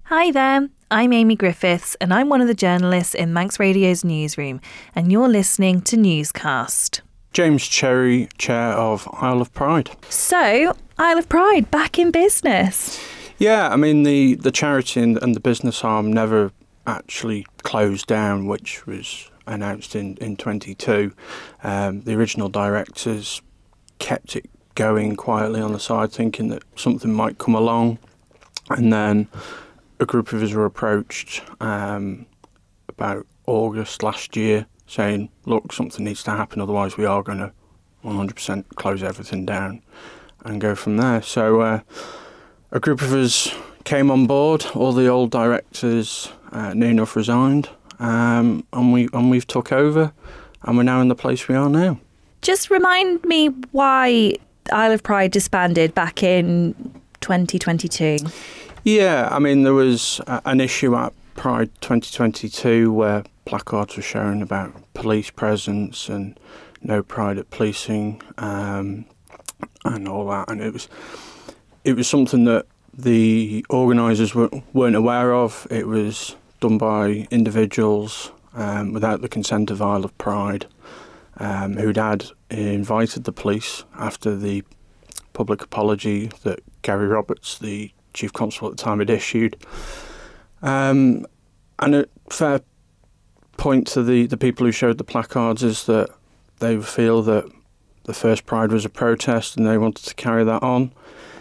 Hi there, I'm Amy Griffiths and I'm one of the journalists in Manx Radio's newsroom, and you're listening to Newscast. James Cherry, Chair of Isle of Pride. So, Isle of Pride, back in business. Yeah, I mean, the charity and the business arm never actually closed down, which was announced in 22. The original directors kept it going quietly on the side, thinking that something might come along. And then a group of us were approached about August last year saying, look, something needs to happen, otherwise we are going to 100% close everything down and go from there. So a group of us came on board, all the old directors near enough resigned, and we've took over, and we're now in the place we are now. Just remind me why Isle of Pride disbanded back in 2022. Yeah, I mean, there was an issue at Pride 2022 where placards were shown about police presence and no pride at policing and all that, and it was something that the organisers weren't aware of. It was done by individuals without the consent of Isle of Pride, who'd had invited the police after the public apology that Gary Roberts, the Chief Constable at the time, had issued. And a fair point to the people who showed the placards is that they feel that the first Pride was a protest and they wanted to carry that on.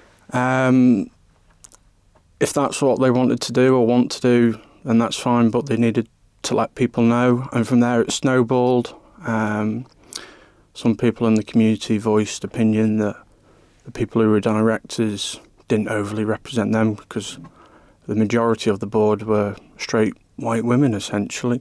If that's what they wanted to do or want to do, then that's fine, but they needed to let people know. And from there it snowballed. Some people in the community voiced opinion that the people who were directors didn't overly represent them because the majority of the board were straight white women, essentially,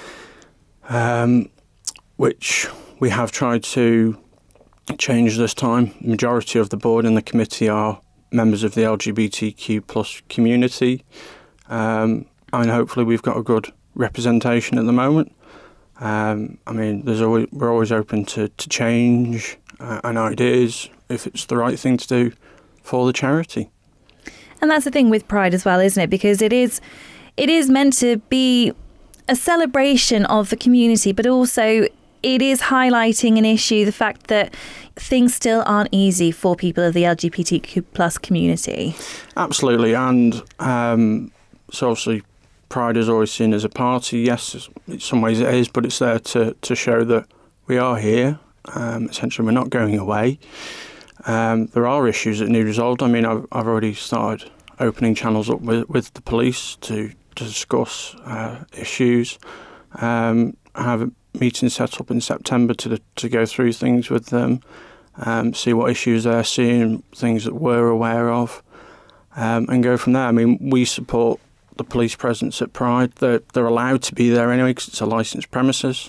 which we have tried to change this time. The majority of the board and the committee are members of the LGBTQ plus community, and hopefully we've got a good representation at the moment. I mean, we're always open to change and ideas if it's the right thing to do for the charity. And that's the thing with Pride as well, isn't it? Because it is meant to be a celebration of the community, but also it is highlighting an issue, the fact that things still aren't easy for people of the LGBTQ plus community. Absolutely. And so obviously Pride is always seen as a party. Yes, in some ways it is, but it's there to show that we are here. Essentially, we're not going away. There are issues that need resolved. I mean, I've already started opening channels up with the police to discuss issues. I have a meeting set up in September to go through things with them, see what issues they're seeing, things that we're aware of, and go from there. I mean, we support the police presence at Pride. They're allowed to be there anyway because it's a licensed premises.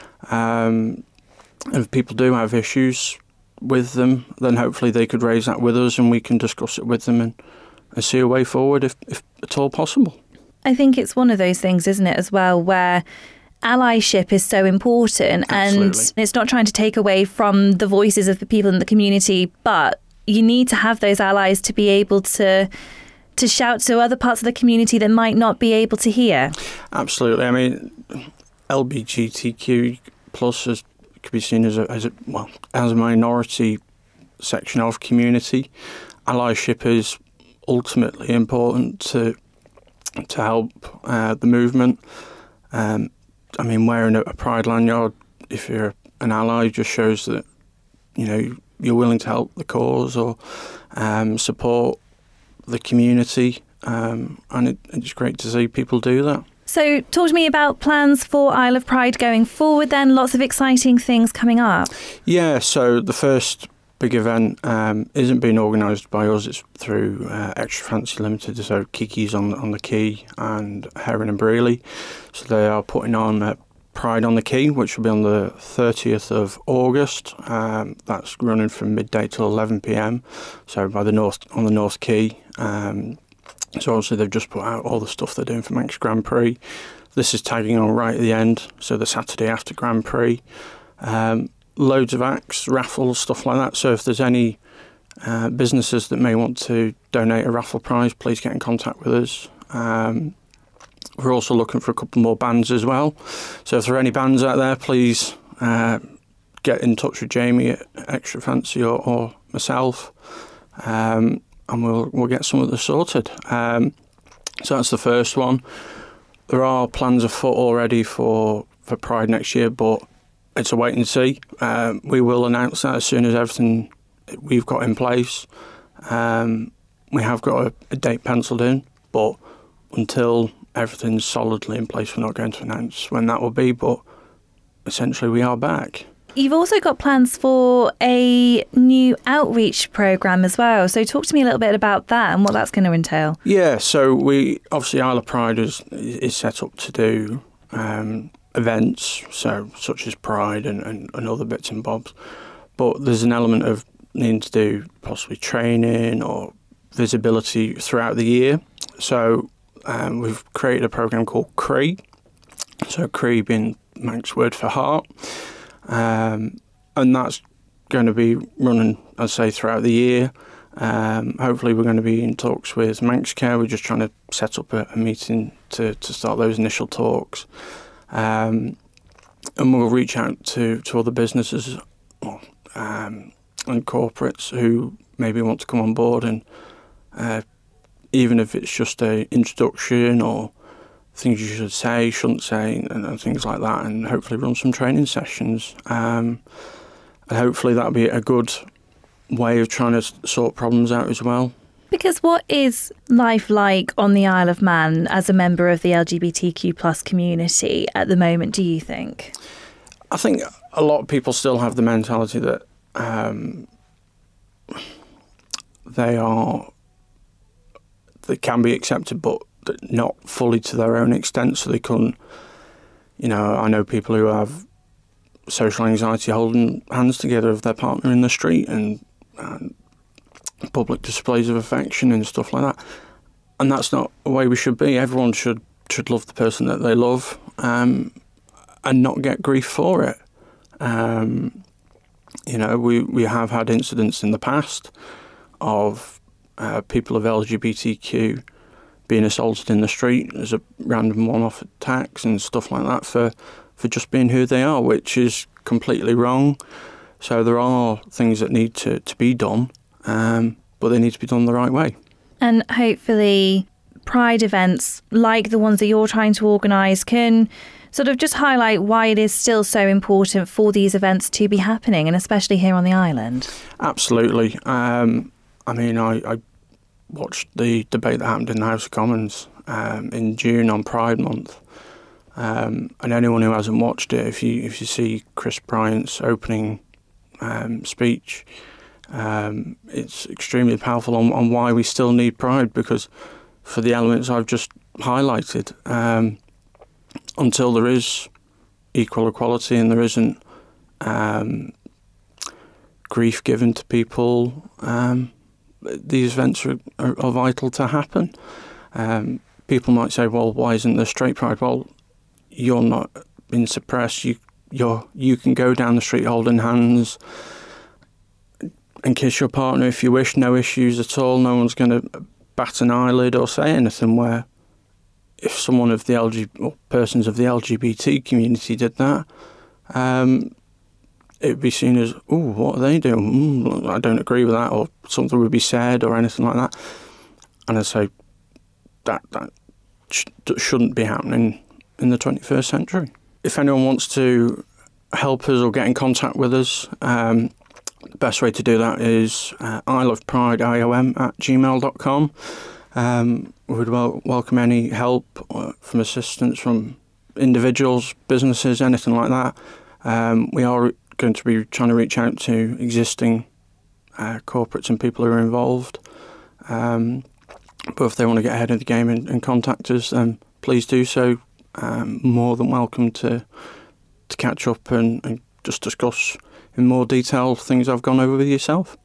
If people do have issues with them, then hopefully they could raise that with us and we can discuss it with them and see a way forward if at all possible. I think it's one of those things, isn't it, as well, where allyship is so important. Absolutely. And it's not trying to take away from the voices of the people in the community, but you need to have those allies to be able to shout to other parts of the community that might not be able to hear. Absolutely. I mean, LGBTQ plus could be seen as a minority section of community. Allyship is ultimately important to help the movement. I mean, wearing a Pride lanyard, if you're an ally, just shows that you're willing to help the cause or support the community, and it's great to see people do that. So talk to me about plans for Isle of Pride going forward then. Lots of exciting things coming up. Yeah, so the first big event isn't being organised by us, it's through Extra Fancy Limited, so Kiki's on the Quay and Heron and Brearley. So they are putting on Pride on the Quay, which will be on the 30th of August. That's running from midday till 11 p.m, so on the North Quay. So obviously they've just put out all the stuff they're doing for Manx Grand Prix. This is tagging on right at the end, so the Saturday after Grand Prix. Loads of acts, raffles, stuff like that. So if there's any businesses that may want to donate a raffle prize, please get in contact with us. We're also looking for a couple more bands as well. So if there are any bands out there, please get in touch with Jamie at Extra Fancy or myself, and we'll get some of this sorted. So that's the first one. There are plans afoot already for Pride next year, but it's a wait and see. We will announce that as soon as everything we've got in place. We have got a date penciled in, but until everything's solidly in place, we're not going to announce when that will be, but essentially we are back. You've also got plans for a new outreach programme as well. So talk to me a little bit about that and what that's going to entail. Yeah, so we obviously Isle of Pride is set up to do events, so such as Pride and other bits and bobs. But there's an element of needing to do possibly training or visibility throughout the year. So we've created a programme called CREE. So CREE being Manx word for heart. And that's going to be running, I'd say, throughout the year. Hopefully we're going to be in talks with Manx Care. We're just trying to set up a meeting to start those initial talks. And we'll reach out to other businesses and corporates who maybe want to come on board, and even if it's just an introduction or things you should say, shouldn't say, and things like that, and hopefully run some training sessions. And hopefully that'll be a good way of trying to sort problems out as well. Because what is life like on the Isle of Man as a member of the LGBTQ plus community at the moment, do you think? I think a lot of people still have the mentality that they can be accepted, but not fully to their own extent, so they couldn't, I know people who have social anxiety holding hands together with their partner in the street and public displays of affection and stuff like that. And that's not the way we should be. Everyone should love the person that they love and not get grief for it. We have had incidents in the past of people of LGBTQ being assaulted in the street as a random one-off attacks and stuff like that for just being who they are, which is completely wrong. So there are things that need to be done, but they need to be done the right way. And hopefully Pride events like the ones that you're trying to organise can sort of just highlight why it is still so important for these events to be happening, and especially here on the island. Absolutely. I watched the debate that happened in the House of Commons in June on Pride Month, and anyone who hasn't watched it, if you see Chris Bryant's opening speech, it's extremely powerful on why we still need Pride, because for the elements I've just highlighted, until there is equal equality and there isn't grief given to people, these events are vital to happen. People might say, well, why isn't there straight pride? Well, you're not being suppressed. You can go down the street holding hands and kiss your partner if you wish, no issues at all. No one's going to bat an eyelid or say anything, where if someone of the persons of the LGBT community did that, it would be seen as, oh, what are they doing? I don't agree with that, or something would be said or anything like that. And I say that shouldn't be happening in the 21st century. If anyone wants to help us or get in contact with us, the best way to do that is isleofprideiom@gmail.com. We would welcome any help from assistance from individuals, businesses, anything like that. We are going to be trying to reach out to existing corporates and people who are involved. But if they want to get ahead of the game and contact us, then please do so. More than welcome to catch up and just discuss in more detail things I've gone over with yourself.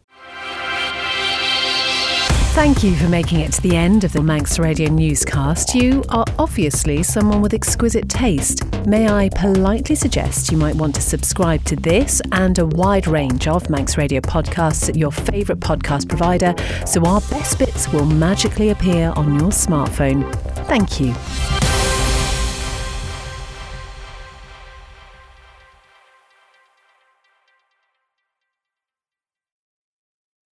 Thank you for making it to the end of the Manx Radio newscast. You are obviously someone with exquisite taste. May I politely suggest you might want to subscribe to this and a wide range of Manx Radio podcasts at your favourite podcast provider, so our best bits will magically appear on your smartphone. Thank you.